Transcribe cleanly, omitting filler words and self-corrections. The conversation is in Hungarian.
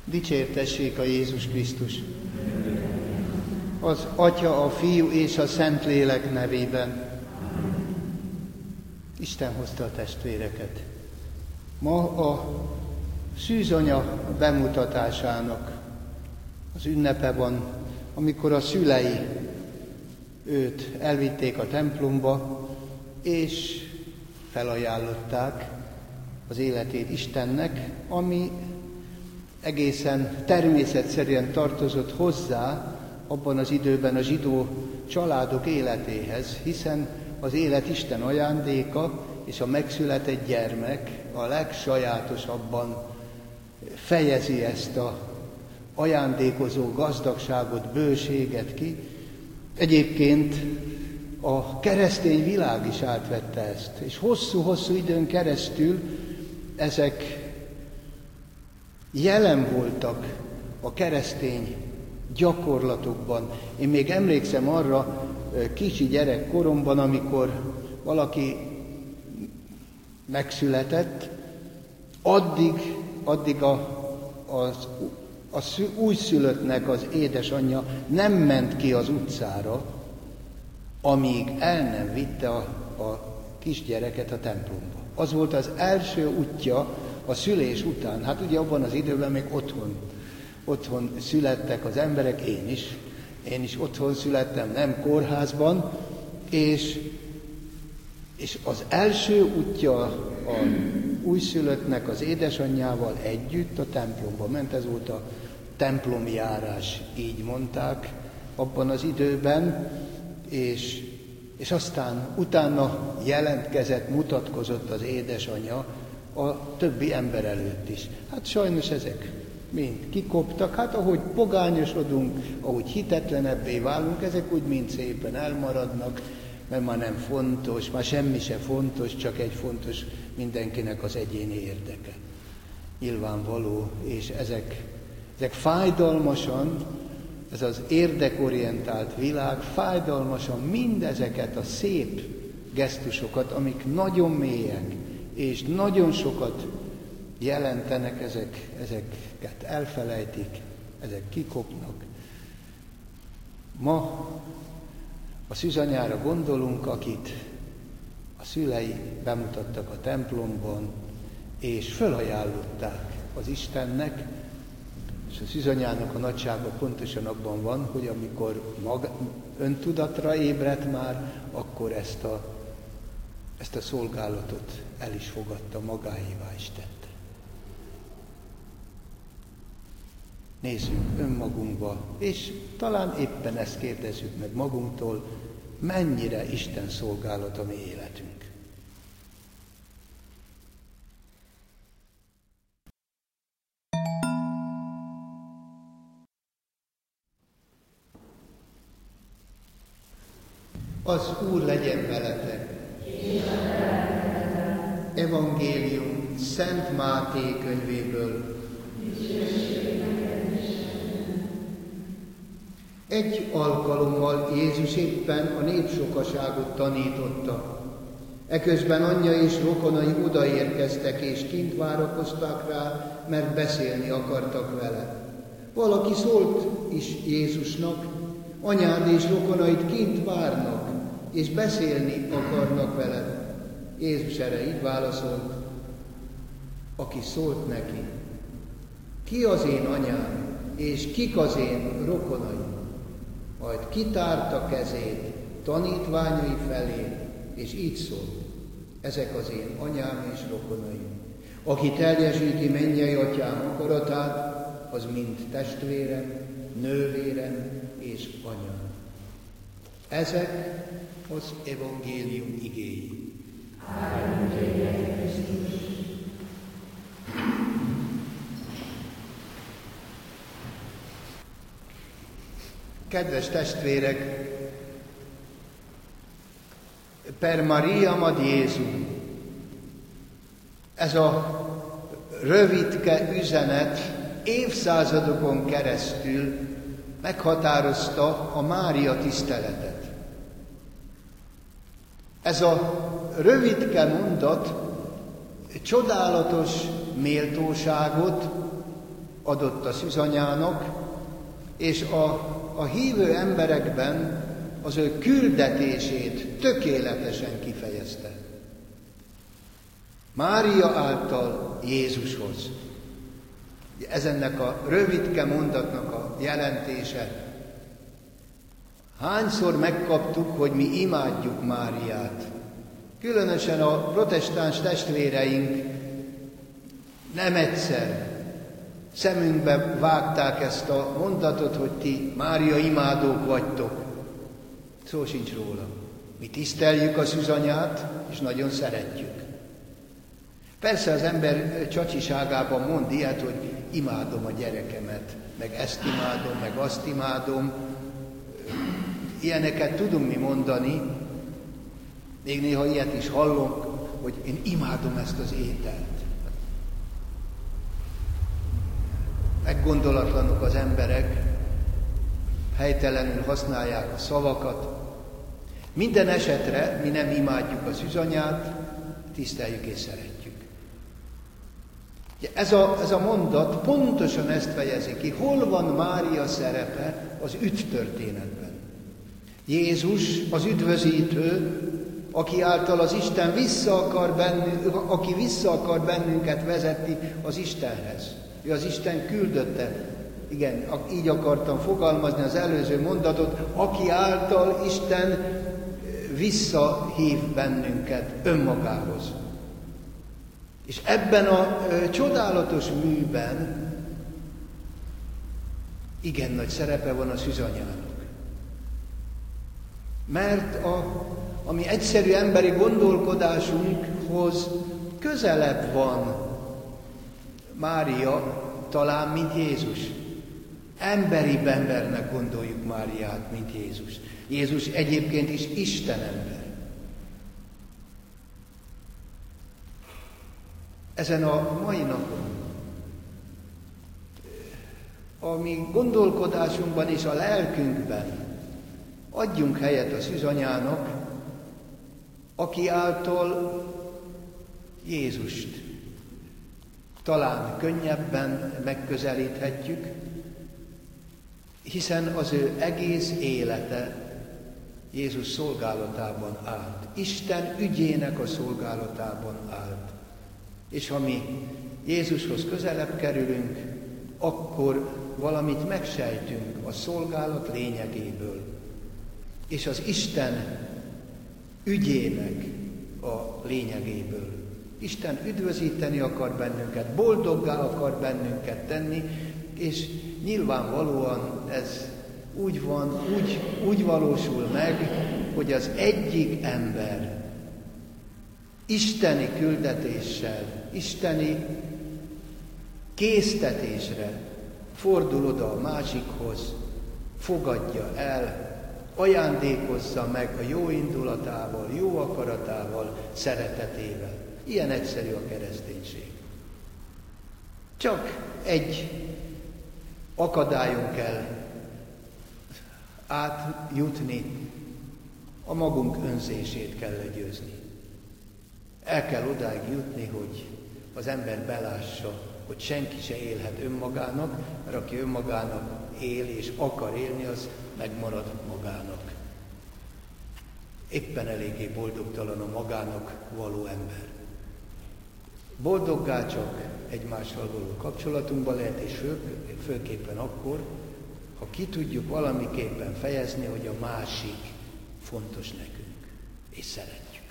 Dicsértessék a Jézus Krisztus! Az Atya, a Fiú és a Szentlélek nevében. Isten hozta a testvéreket. Ma a szűzanya bemutatásának az ünnepe van, amikor a szülei őt elvitték a templomba, és felajánlották az életét Istennek, ami egészen természetszerűen tartozott hozzá abban az időben a zsidó családok életéhez, hiszen az élet Isten ajándéka, és a megszületett gyermek a legsajátosabban fejezi ezt a ajándékozó gazdagságot, bőséget ki. Egyébként a keresztény világ is átvette ezt, és hosszú-hosszú időn keresztül ezek jelen voltak a keresztény gyakorlatokban. Én még emlékszem arra kicsi gyerekkoromban, amikor valaki megszületett, addig az újszülöttnek az édesanyja nem ment ki az utcára, amíg el nem vitte a kisgyereket a templomba. Az volt az első útja a szülés után. Hát ugye abban az időben még otthon születtek az emberek, én is otthon születtem, nem kórházban, és az első útja a újszülöttnek az édesanyjával együtt a templomba ment, ez volt a templomjárás, így mondták abban az időben, és aztán utána jelentkezett, mutatkozott az édesanyja a többi ember előtt is. Hát sajnos ezek mind kikoptak, hát ahogy pogányosodunk, ahogy hitetlenebbé válunk, ezek úgy mind szépen elmaradnak, mert már nem fontos, már semmi se fontos, csak egy fontos mindenkinek az egyéni érdeke. Nyilvánvaló, és ezek fájdalmasan, ez az érdekorientált világ fájdalmasan mindezeket a szép gesztusokat, amik nagyon mélyek, és nagyon sokat jelentenek, ezeket elfelejtik, ezek kikopnak. Ma a szűzanyára gondolunk, akit a szülei bemutattak a templomban, és fölajánlották az Istennek, és a szűzanyának a nagysága pontosan abban van, hogy amikor öntudatra ébredt már, akkor ezt a szolgálatot el is fogadta, magáévá is tette. Nézzünk önmagunkba, és talán éppen ezt kérdezzük meg magunktól, mennyire Isten szolgálat a mi életünk. Az Úr legyen veletek! Evangélium Szent Máté könyvéből. Egy alkalommal Jézus éppen a népsokaságot tanította. Eközben anyja és rokonai odaérkeztek, és kint várakoztak rá, mert beszélni akartak vele. Valaki szólt is Jézusnak: anyád és rokonaid kint várnak, és beszélni akarnak veled. Jézus erre így válaszolt, aki szólt neki: ki az én anyám, és kik az én rokonaim? Majd kitárta kezét tanítványai felé, és így szólt: ezek az én anyám és rokonaim. Aki teljesíti mennyei atyám akaratát, az mind testvérem, nővérem és anyám. Ezek az evangélium igéi. Kedves testvérek, per Mariam ad Jézum, ez a rövidke üzenet évszázadokon keresztül meghatározta a Mária tiszteletet. Ez a rövidke mondat csodálatos méltóságot, adott a szűzanyának, és a hívő emberekben az ő küldetését tökéletesen kifejezte. Mária által Jézushoz. Ez ennek a rövidke mondatnak a jelentése. Hányszor megkaptuk, hogy mi imádjuk Máriát? Különösen a protestáns testvéreink nem egyszer szemünkbe vágták ezt a mondatot, hogy ti Mária imádók vagytok. Szó sincs róla. Mi tiszteljük a szűzanyát, és nagyon szeretjük. Persze az ember csacsiságában mond ilyet, hogy imádom a gyerekemet, meg ezt imádom, meg azt imádom. Ilyeneket tudunk mi mondani, még néha ilyet is hallunk, hogy én imádom ezt az ételt. Meggondolatlanok az emberek, helytelenül használják a szavakat. Minden esetre mi nem imádjuk a szűzanyát, tiszteljük és szeretjük. Ez a mondat pontosan ezt fejezi ki. Hol van Mária szerepe az üdv történetben? Jézus az üdvözítő, aki által az Isten aki vissza akar bennünket vezetni az Istenhez. Ő az Isten küldötte. Igen, így akartam fogalmazni az előző mondatot, aki által Isten visszahív bennünket önmagához. És ebben a csodálatos műben igen nagy szerepe van a szűzanyának. Mert a mi egyszerű emberi gondolkodásunkhoz közelebb van Mária talán, mint Jézus. Emberibb embernek gondoljuk Máriát, mint Jézus. Jézus egyébként is Isten ember. Ezen a mai napon a mi gondolkodásunkban és a lelkünkben adjunk helyet a szűzanyának, aki által Jézust talán könnyebben megközelíthetjük, hiszen az ő egész élete Jézus szolgálatában állt. Isten ügyének a szolgálatában állt. És ha mi Jézushoz közelebb kerülünk, akkor valamit megsejtünk a szolgálat lényegéből, és az Isten ügyének a lényegéből. Isten üdvözíteni akar bennünket, boldoggá akar bennünket tenni, és nyilvánvalóan ez úgy valósul meg, hogy az egyik ember isteni küldetéssel, isteni késztetésre fordul oda a másikhoz, fogadja el, ajándékozza meg a jó indulatával, jó akaratával, szeretetével. Ilyen egyszerű a kereszténység. Csak egy akadályon kell átjutni, a magunk önzését kell legyőzni. El kell odáig jutni, hogy az ember belássa, hogy senki se élhet önmagának, mert aki önmagának él és akar élni, az megmarad magának. Éppen eléggé boldogtalan a magának való ember. Boldoggá csak egymással való kapcsolatunkban lehet, és főképpen akkor, ha ki tudjuk valamiképpen fejezni, hogy a másik fontos nekünk, és szeretjük.